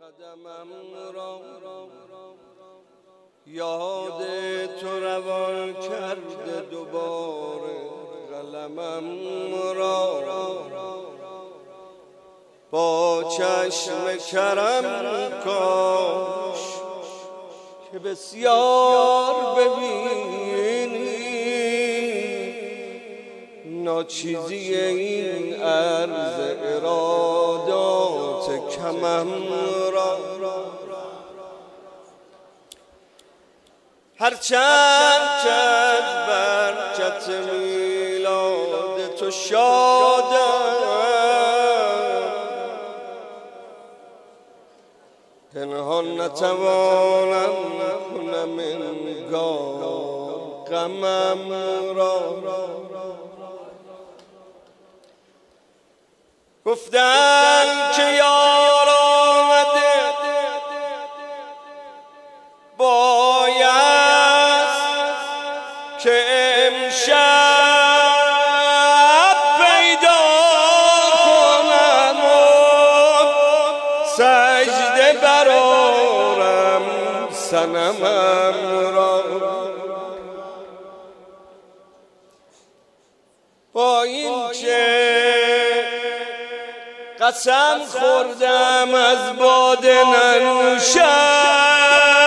قدمم را یاد تو روان کرده دوباره قلمم را با چشم کرم کاش که بسیار ببینی ناچیزی این عرض ارادات کمم را هرچند که از برکت میلاد تو شادم پنهان نتوانم کنم انگار غمم را گفتن که یار آمده باید که امشب پیدا کنم و سجده برارم صنمم را با این که قسم خوردم از باده ننوشم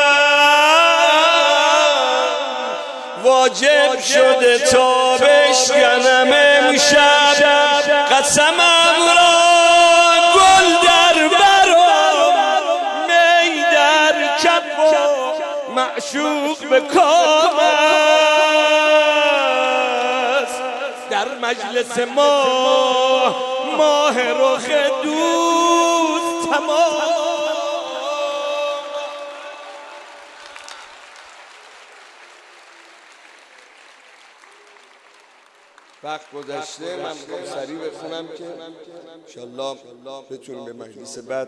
واجب شده تا بشکنم امشب قسمم را گل در برام می در کف و معشوق به کام است در مجلس ماه رخ دوست تمام وقت گذشته من میخوام سریع بخونم که انشالله بتونیم به مجلس بعد.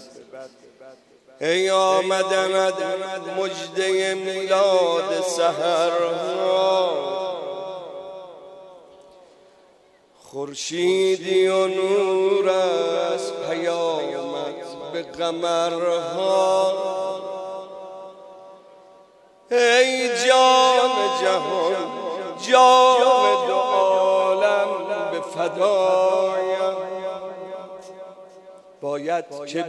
ای آمدمد مجده میلاد سحرها خورشیدی و نور از پیامت به قمرها ای جان جهان جان دو عالم به فدایت باید که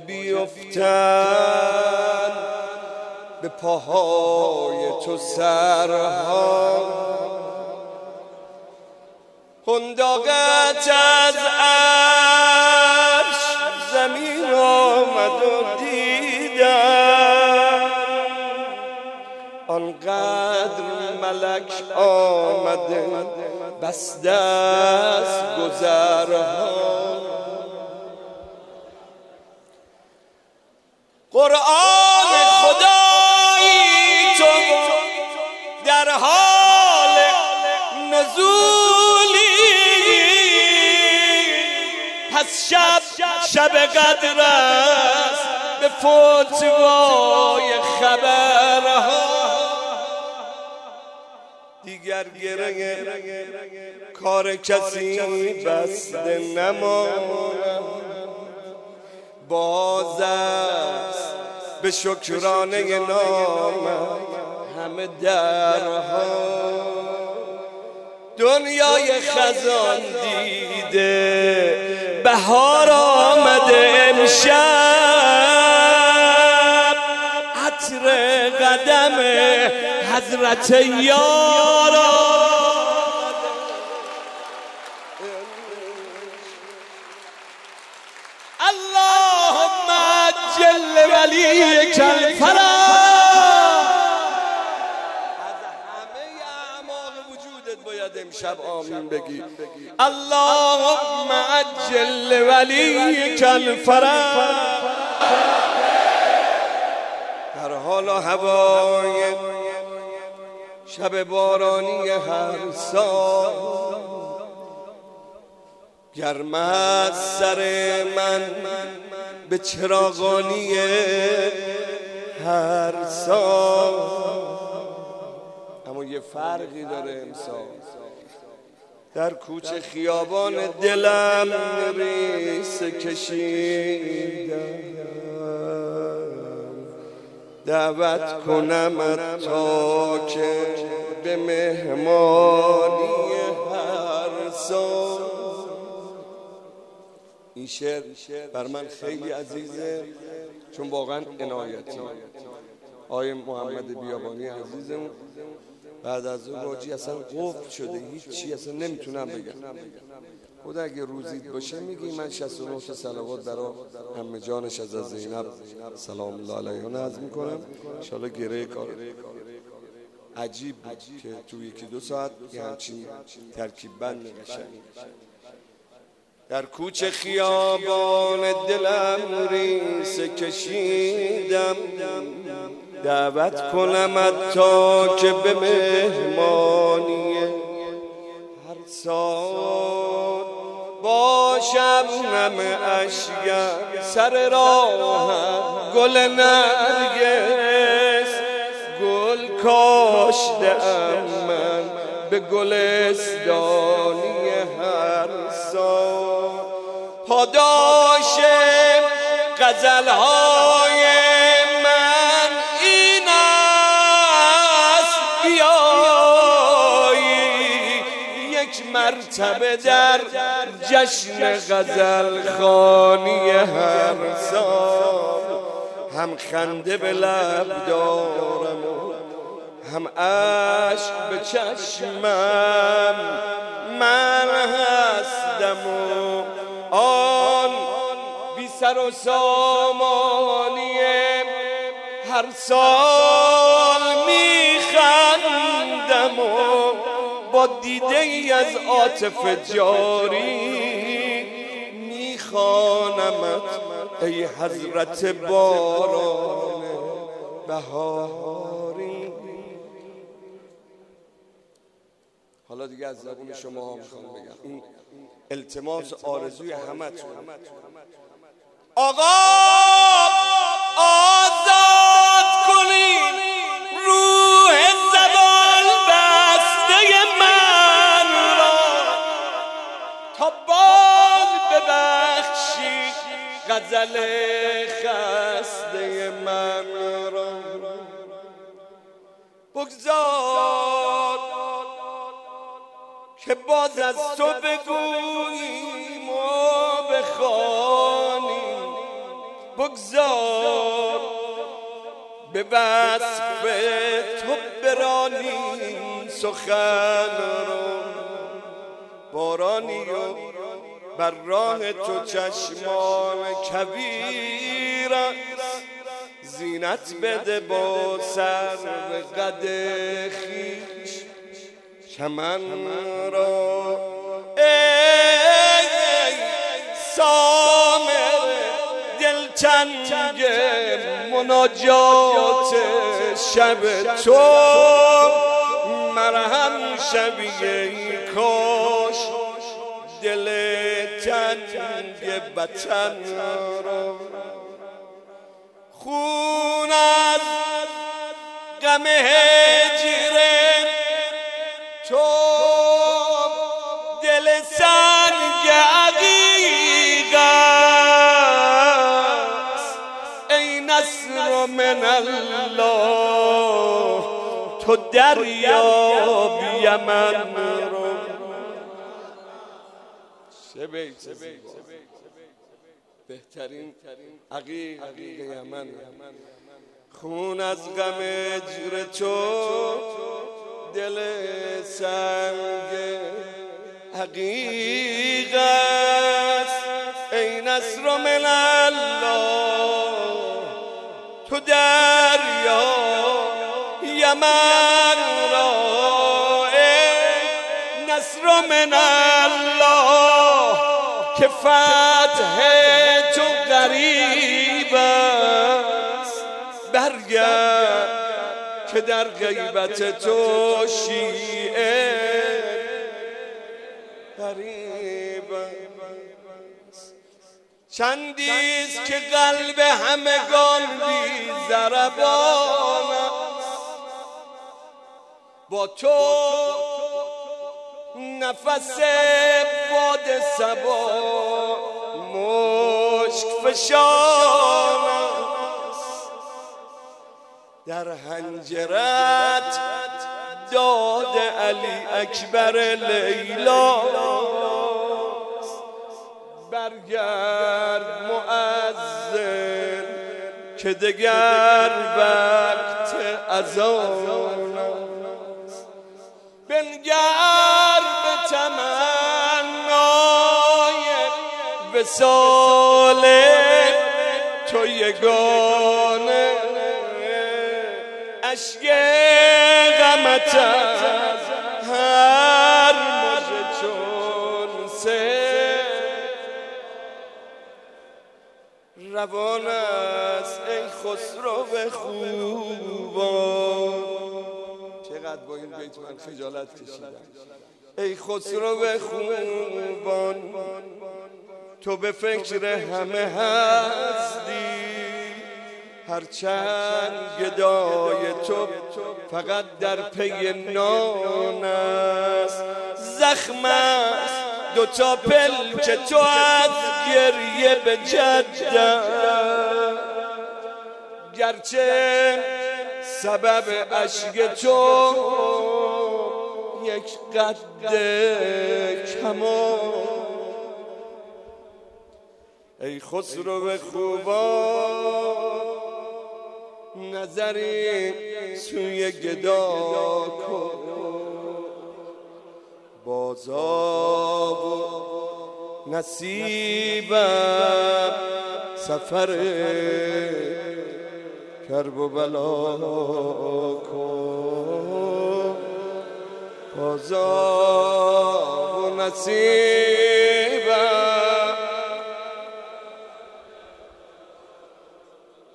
بیفتن به پاهای تو سرها خنداقت از عرش زمین آمد و دیدم آنقدر ملک آمده بس دست گذرها قرآن خدایی تو در حال نزولی پس شب قدر است به فتوای خبرها دیگر گره کار کسی بسته نماند باز است به شکرانه نامت همه درها دنیای خزان دیده بهار آمده امشب عطر قدم حضرت یارا اللهم عجل ولیک الفرج از همه اعماق وجودت باید امشب آمین بگی اللهم عجل ولیک الفرج در حال و هوای شب بارانی هر سال گرم از سر من به چراغانی هر سال اما یه فرقی داره امسال در کوچه خیابان دلم ریسه کشیدم دعوت کنمت تا که به مهمانی هر سال. این شعر بر من خیلی عزیزه چون واقعا عنایتی. آقای محمد بیابانی عزیزمون بعد از اون راجی اصلا قفل شده، هیچی اصلا نمیتونم بگم. خدا اگه روزید باشه میگی من 69 تا صلوات برای عمه جانش از زینب سلام الله علیها نظم میکنم. انشالله گره کار عجیب بود که تو یکی دو ساعت یه همچین ترکیب بند قشنگ. در کوچه خیابان دلم ریسه کشیدم، دعوت کنمت تا که به مهمانی هر سال باشم. همه اشگر سر راه گل نرگس، گل کاشتم من به گلستانی هر سال. پاداش غزلهای من این است بیایی یک مرتبه در جشن غزل خوانی هر سال. هم خنده به لب دارم هم اشک به چشمم، من هستم و آن بی سر و سامانی هر سال میخندم و با دیده ای از عاطفه جاری میخوانمت ای حضرت باران بهاری. حالا دیگه از زبون شما هم میخوام بگم این التماس آرزوی همتون. آقا آزاد کنین روح زبان بسته من را، تا باز ببخشید غزل خسته من را. بگذار که باز از تو بگوییم و بخوانیم، بگذار به وصف تو برانیم سخن را. بارانی و بر راه تو چشمان کویر است، زینت بده با سر قد خویش چمن را. ای سامر دلتنگ مناجات شب تو، مرهم شبی ای کاش دل تنگ وطن را. خون از غم هجر تو دل سنگ عقیق است، ای نصر من الله تو دریاب یمن رو. چه بیت بهترین عقیق یمن. خون از غم هجر تو دل سنگ عقیق است، ای نصر من الله تو دریا یمن را. ای نصر من الله که فتح تو قریب است، برگرد که در غیبت تو شیعه غریب است. چندیست که قلب همگان بی ضربان است، با تو نفس باد صبا مشک فشان است. در حنجرت داد علی اکبر لیلا، برگرد مؤذن که دگر وقت اذان است. بنگر به تمنای وصال تو یگانه، اشک غمت از هر مژه چون سیل روان است. ای خسرو خوبان، چقدر با این بیت من خجالت کشیدم. ای خسرو خوبان، تو به فکر همه هستی، هرچند گدای تو فقط در پی نان است. زخم است دوتا پلک تو از گریه به جدت، گرچه سبب اشک تو یک قد کمان. ای خسرو خوبان، نظری سوی گدا کن، بازا و نصیبم سفر کرب و بلا کن، بازا و نصیبم.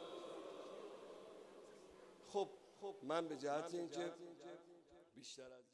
خب من به جهت اینکه بیشتر از